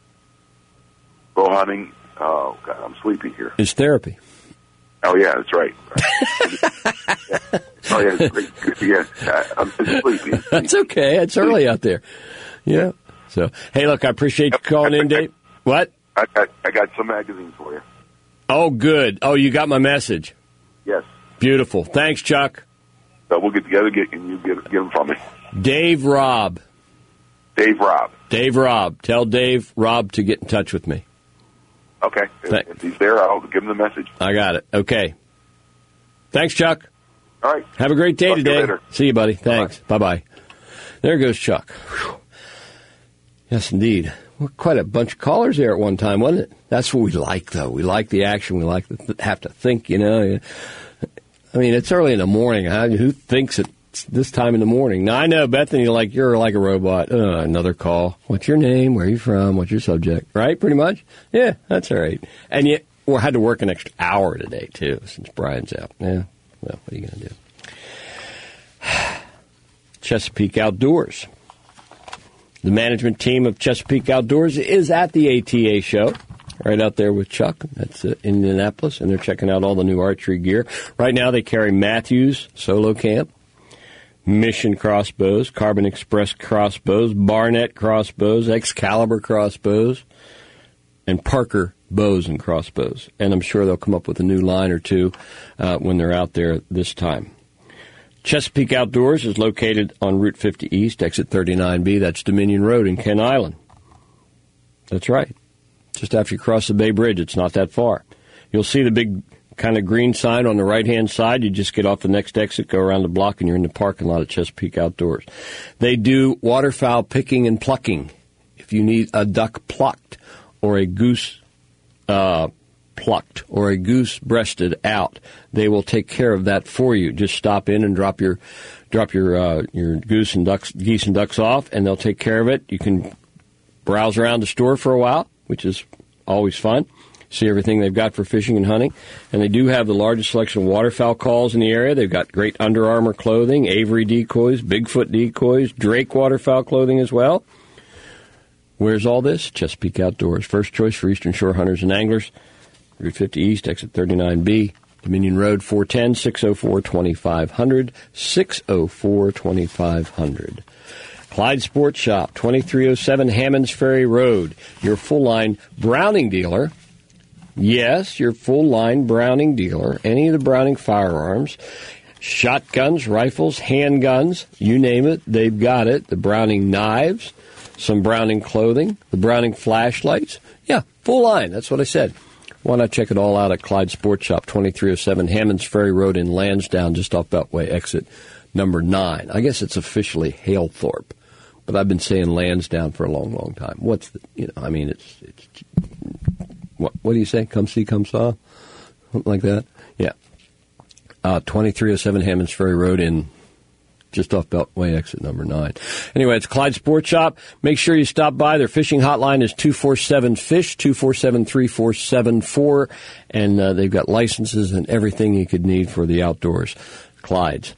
Bow hunting. Oh, God, I'm sleepy here. Is therapy. Oh, yeah, that's right. yeah. Oh, yeah, great. Yeah, I'm sleepy. That's okay. It's early out there. Yeah. So, hey, look, I appreciate you calling in, Dave. What? I got, I got some magazines for you. Oh, good. Oh, you got my message. Yes. Beautiful. Thanks, Chuck. So we'll get together get, and you get, get them from me. Dave Robb. Dave Robb. Dave Robb. Tell Dave Robb to get in touch with me. Okay. If, if he's there, I'll give him the message. I got it. Okay. Thanks, Chuck. All right. Have a great day Talk today. To you later. See you, buddy. Thanks. Bye-bye. There goes Chuck. Whew. Yes, indeed. Well, quite a bunch of callers there at one time, wasn't it? That's what we like, though. We like the action. We like to th- have to think, you know. I mean, it's early in the morning. Huh? Who thinks it's this time in the morning? Now, I know, Bethany, like you're like a robot. Uh, another call. What's your name? Where are you from? What's your subject? Right, pretty much? Yeah, that's all right. And yet, we had to work an extra hour today, too, since Brian's out. Yeah, well, what are you going to do? Chesapeake Outdoors. The management team of Chesapeake Outdoors is at the A T A show, right out there with Chuck. That's uh, Indianapolis, and they're checking out all the new archery gear. Right now they carry Matthews Solo Camp, Mission crossbows, Carbon Express crossbows, Barnett crossbows, Excalibur crossbows, and Parker bows and crossbows. And I'm sure they'll come up with a new line or two uh, when they're out there this time. Chesapeake Outdoors is located on Route fifty East, exit thirty-nine B. That's Dominion Road in Kent Island. That's right. Just after you cross the Bay Bridge, it's not that far. You'll see the big kind of green sign on the right-hand side. You just get off the next exit, go around the block, and you're in the parking lot of Chesapeake Outdoors. They do waterfowl picking and plucking. If you need a duck plucked or a goose uh plucked or a goose breasted out, they will take care of that for you. Just stop in and drop your drop your uh, your goose and ducks geese and ducks off, and they'll take care of it. You can browse around the store for a while, which is always fun. See everything they've got for fishing and hunting. And they do have the largest selection of waterfowl calls in the area. They've got great Under Armour clothing, Avery decoys, Bigfoot decoys, Drake waterfowl clothing as well. Where's all this? Chesapeake Outdoors. First choice for Eastern Shore hunters and anglers. Route fifty East, exit thirty-nine B, Dominion Road, four one zero, six oh four, twenty-five hundred, six oh four, twenty-five hundred. Clyde Sports Shop, twenty-three oh seven Hammonds Ferry Road, your full-line Browning dealer. Yes, your full-line Browning dealer. Any of the Browning firearms, shotguns, rifles, handguns, you name it, they've got it. The Browning knives, some Browning clothing, the Browning flashlights. Yeah, full line, that's what I said. Why not check it all out at Clyde Sports Shop, twenty-three oh seven Hammonds Ferry Road in Lansdowne, just off Beltway, exit number nine. I guess it's officially Halethorpe, but I've been saying Lansdowne for a long, long time. What's the, you know, I mean, it's, it's what, what do you say? Come see, come saw? Something like that? Yeah. Uh, twenty-three oh seven Hammonds Ferry Road in just off Beltway exit number nine. Anyway, it's Clyde Sports Shop. Make sure you stop by. Their fishing hotline is two four seven fish, two four seven, three four seven four, and uh, they've got licenses and everything you could need for the outdoors. Clyde's.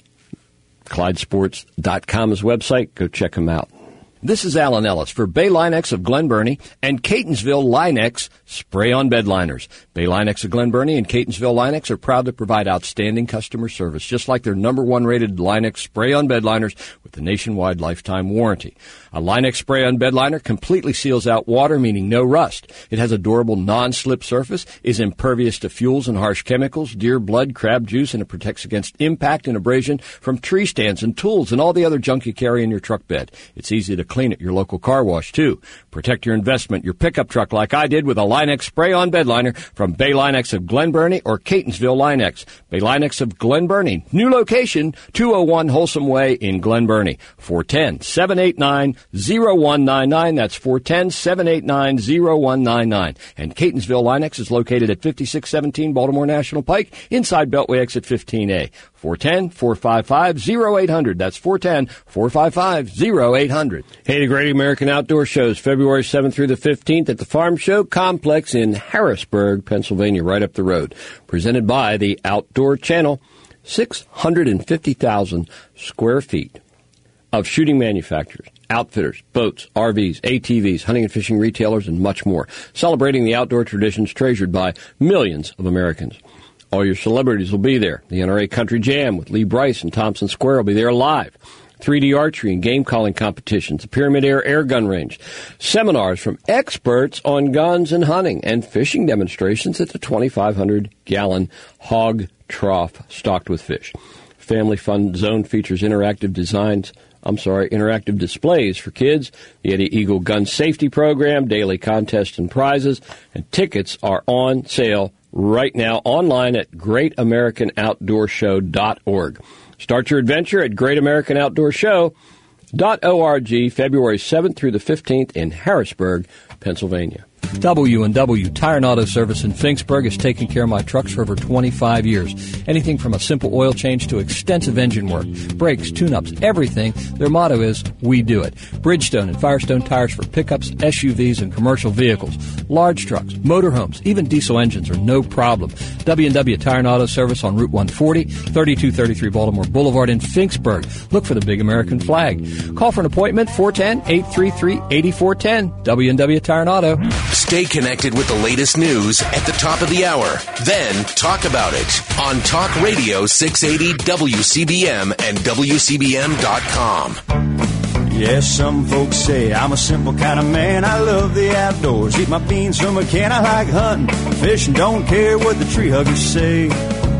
Clyde Sports dot com's website. Go check them out. This is Alan Ellis for Bay Linex of Glen Burnie and Catonsville Linex spray-on bed liners. Bay Linex of Glen Burnie and Catonsville Linex are proud to provide outstanding customer service, just like their number one rated Linex spray-on bed liners with the nationwide lifetime warranty. A Linex spray-on bed liner completely seals out water, meaning no rust. It has a durable non-slip surface, is impervious to fuels and harsh chemicals, deer blood, crab juice, and it protects against impact and abrasion from tree stands and tools and all the other junk you carry in your truck bed. It's easy to clean at your local car wash, too. Protect your investment, your pickup truck, like I did with a Linex spray-on bed liner from Bay Linex of Glen Burnie or Catonsville Linex. Bay Linex of Glen Burnie. New location, two oh one Wholesome Way in Glen Burnie. four one zero, seven eight nine, zero one nine nine. That's four one zero, seven eight nine, zero one nine nine. And Catonsville Linex is located at fifty-six seventeen Baltimore National Pike, inside Beltway exit fifteen A. four one zero, four five five, zero eight hundred. That's four one zero, four five five, zero eight hundred. Hey, the Great American Outdoor Shows, February seventh through the fifteenth at the Farm Show Complex in Harrisburg, Pennsylvania, right up the road. Presented by the Outdoor Channel. six hundred fifty thousand square feet of shooting manufacturers, outfitters, boats, R Vs, A T Vs, hunting and fishing retailers, and much more. Celebrating the outdoor traditions treasured by millions of Americans. All your celebrities will be there. The N R A Country Jam with Lee Bryce and Thompson Square will be there live. three D archery and game calling competitions, the Pyramid Air Air Gun Range, seminars from experts on guns and hunting, and fishing demonstrations at the twenty-five hundred gallon hog trough stocked with fish. Family Fun Zone features interactive designs, I'm sorry, interactive displays for kids, the Eddie Eagle Gun Safety Program, daily contests and prizes, and tickets are on sale right now online at great american outdoor show dot org. Start your adventure at great american outdoor show dot org, February seventh through the fifteenth in Harrisburg, Pennsylvania. W and W Tire and Auto Service in Finksburg has taken care of my trucks for over twenty-five years. Anything from a simple oil change to extensive engine work, brakes, tune-ups, everything. Their motto is, we do it. Bridgestone and Firestone tires for pickups, S U Vs, and commercial vehicles. Large trucks, motorhomes, even diesel engines are no problem. W and W Tire and Auto Service on Route one forty, thirty-two thirty-three Baltimore Boulevard in Finksburg. Look for the big American flag. Call for an appointment, four one zero, eight three three, eight four one zero. W and W Tire and Auto. Stay connected with the latest news at the top of the hour. Then talk about it on Talk Radio six eighty W C B M and W C B M dot com. Yes, some folks say I'm a simple kind of man. I love the outdoors. Eat my beans from a can. I like hunting, fishing, don't care what the tree huggers say.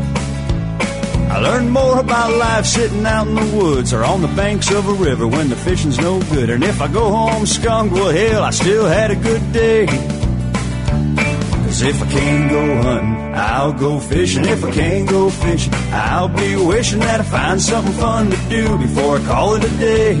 I learned more about life sitting out in the woods or on the banks of a river when the fishing's no good. And if I go home skunked, well, hell, I still had a good day. Cause if I can't go hunting, I'll go fishing. If I can't go fishing, I'll be wishing that I find something fun to do before I call it a day.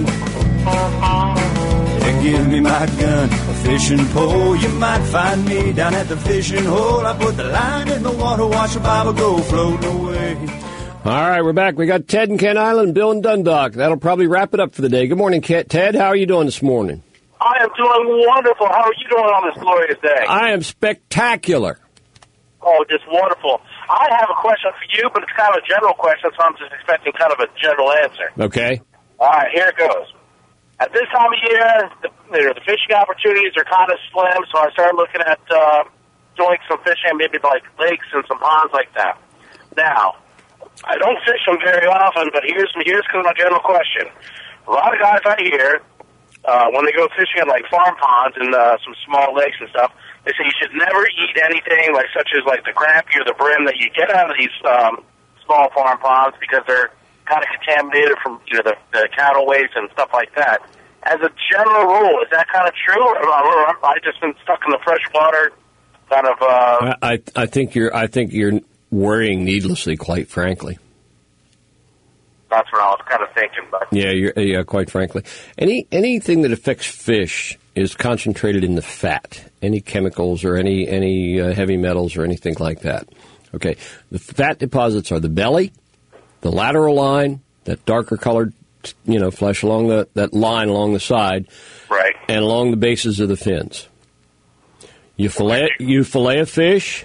Yeah, give me my gun, a fishing pole. You might find me down at the fishing hole. I put the line in the water, watch the Bible go floating away. All right, we're back. We got Ted in Kent Island, Bill in Dundalk. That'll probably wrap it up for the day. Good morning, Ted. How are you doing this morning? I am doing wonderful. How are you doing on this glorious day? I am spectacular. Oh, just wonderful. I have a question for you, but it's kind of a general question, so I'm just expecting kind of a general answer. Okay. All right, here it goes. At this time of year, the, you know, the fishing opportunities are kind of slim, so I started looking at uh, doing some fishing, maybe like lakes and some ponds like that. Now, I don't fish them very often, but here's here's kind of my general question. A lot of guys I hear, uh, when they go fishing at like farm ponds and uh, some small lakes and stuff, they say you should never eat anything like such as like the crappie or the brim that you get out of these um, small farm ponds because they're kind of contaminated from you know the, the cattle waste and stuff like that. As a general rule, is that kind of true, or have I just been stuck in the fresh water? Kind of. Uh, I I think you're I think you're worrying needlessly, quite frankly. That's what I was kind of thinking. But yeah, you're, yeah, quite frankly, any anything that affects fish is concentrated in the fat, any chemicals or any any uh, heavy metals or anything like that. Okay, the fat deposits are the belly, the lateral line, that darker colored, you know, flesh along the that line along the side, right, and along the bases of the fins. You fillet you fillet a fish.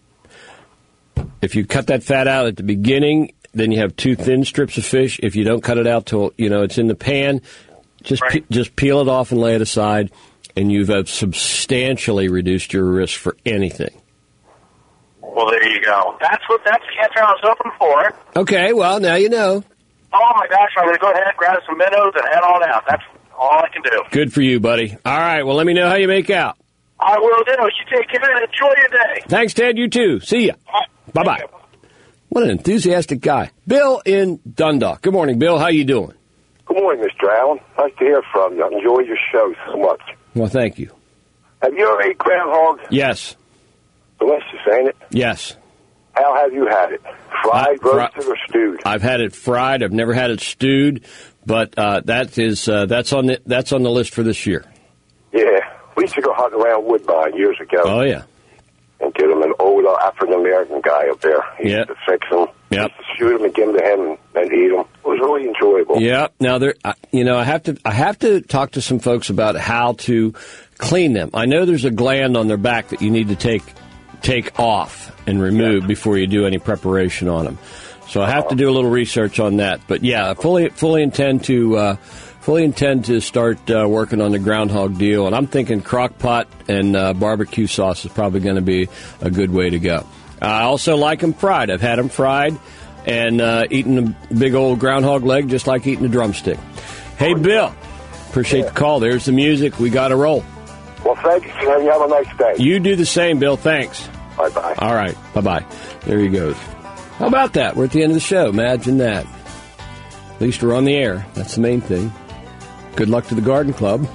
If you cut that fat out at the beginning, then you have two thin strips of fish. If you don't cut it out till you know it's in the pan, just right. pe- just peel it off and lay it aside, and you've uh, substantially reduced your risk for anything. Well, there you go. That's what that's the answer I was hoping for. Okay, well now you know. Oh my gosh, I'm going to go ahead, grab some minnows, and head on out. That's all I can do. Good for you, buddy. All right, well let me know how you make out. I will do. You take care and enjoy your day. Thanks, Ted. You too. See ya. Bye bye. What an enthusiastic guy, Bill in Dundalk. Good morning, Bill. How you doing? Good morning, Mister Allen. Nice to hear from you. I enjoy your show so much. Well, thank you. Have you ever ate groundhog? Yes. Delicious, ain't it? Yes. How have you had it? Fried, uh, roasted, fri- or stewed? I've had it fried. I've never had it stewed, but uh, that is uh, that's on the that's on the list for this year. Yeah, we used to go hunting around Woodbine years ago. Oh yeah. And get him an old uh, African American guy up there. He yep. used to fix them. Yep. Used to shoot him and give them to him and, and eat them. It was really enjoyable. Yeah. Now there, you know, I have to I have to talk to some folks about how to clean them. I know there's a gland on their back that you need to take take off and remove yeah. before you do any preparation on them. So I have uh-huh. to do a little research on that. But yeah, I fully fully intend to uh, fully intend to start uh, working on the groundhog deal. And I'm thinking crock pot and uh, barbecue sauce is probably going to be a good way to go. I also like them fried. I've had them fried and uh, eaten a big old groundhog leg just like eating a drumstick. Hey, Bill, appreciate yeah. the call. There's the music. We got to roll. Well, thank you, sir. You have a nice day. You do the same, Bill. Thanks. Bye-bye. All right. Bye-bye. There he goes. How about that? We're at the end of the show. Imagine that. At least we're on the air. That's the main thing. Good luck to the Garden Club.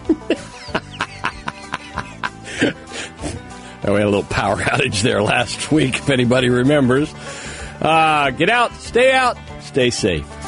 We had a little power outage there last week, if anybody remembers. Uh, get out, stay out, stay safe.